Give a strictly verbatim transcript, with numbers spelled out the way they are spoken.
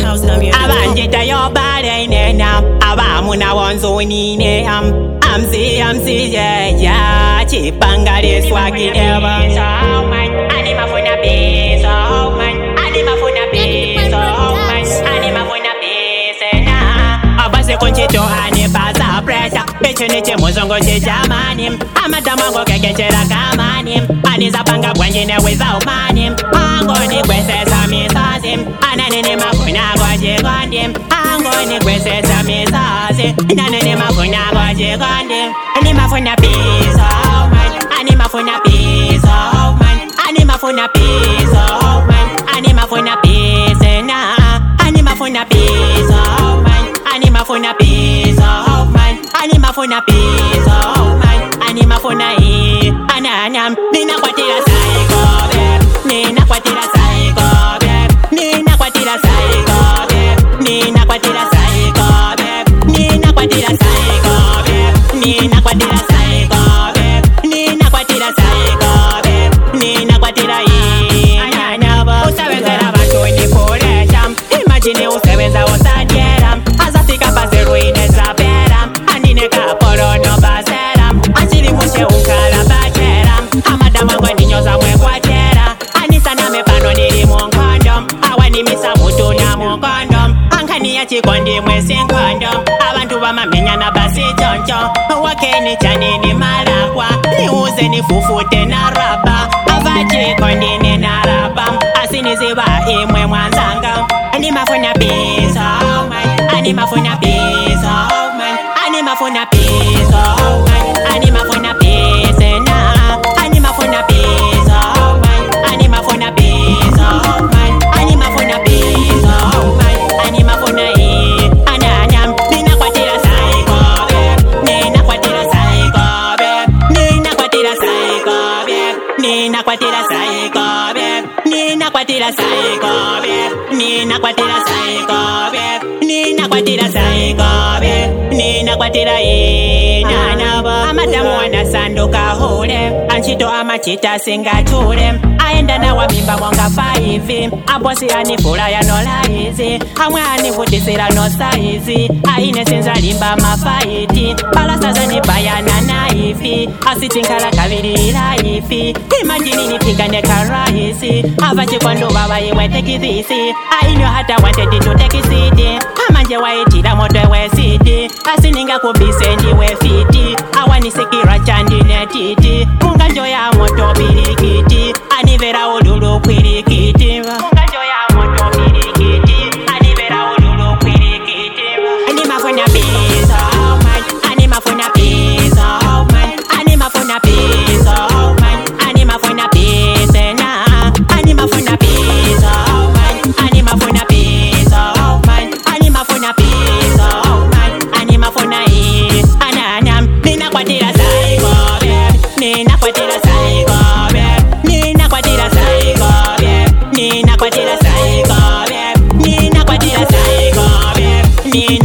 Abanjita yo body nena abamuna wanzoni ne am amsi amsi yeah yeah chipanga de swagi eva so man anima funa be so man anima funa be so man anima funa be sena abase konchito ane baza pressure pechene che muzongo che jamani amadamango kekechera kamani aniza panga bwanjine without money angoni kwesesa misazi ananene mafuna kwaje kondim angoni kwesesa misazi ananene mafuna kwaje kondim anima funa peace oh man anima funa peace oh man anima funa peace oh man anima funa peace na anima funa peace oh man anima funa peace oh man anima funa peace oh man anima funa e ananam nina kwatira psycho nina kwatira psycho nina kwatira psycho nina kwatira psycho nina kwatira psycho nina kwatira psycho nina kwatira psycho nina kwatira e ananaba usebenzela abantu ndiporesha imagine usebenza usadiera azafika pasi ruine zapera andine kaporo no basera achiri mushe ukala bachera amadamango ndinyoza mwekwatera anisana mepano ndiri munkondom awanimisa mutu na munkondom ankani yachikondi mwesinkondo abantu bamamenyana basi choncho wakeni chanini malakwa niuze nifufute na raba avachikondi nina raba asiniziba imwe mwanzanga animafuna peace oh man animafuna peace oh man animafuna peace oh man animafuna peace na animafuna peace oh man animafuna peace oh man animafuna peace oh man animafuna e ananyam nina kwatira psycho nina kwatira psycho nina kwatira psycho nina kwatira psycho nina kwatira psycho nina kwatira psycho nina kwatira psycho nina kwatira e nanaba amadamu anasanduka hule anchito amachita singatule aenda nawa mimba mwanga five abosi anifula ya no laizi amwe anivutisira no saizi aine sinzalimba mafaiti balasaza nibayana naifi asitinkala kabiri laifi imagine nipigane karaisi avachikondo baba yewe tekithisi ainyo hata wanted to take city amanje waitira moto we city asininga kubise ndiwe fiti awanisikira chandi netiti munganjo ya moto birikiti anivera ululu kwirikiti munganjo ya moto birikiti anivera ululu kwirikiti animafuna peace oh man animafuna peace oh man animafuna peace oh man animafuna peace na animafuna peace oh man animafuna peace oh man animafuna peace oh man animafuna e ananyam nina kwatira psycho nina kwatira psycho nina kwatira psycho nina kwatira psycho nina kwatira psycho nina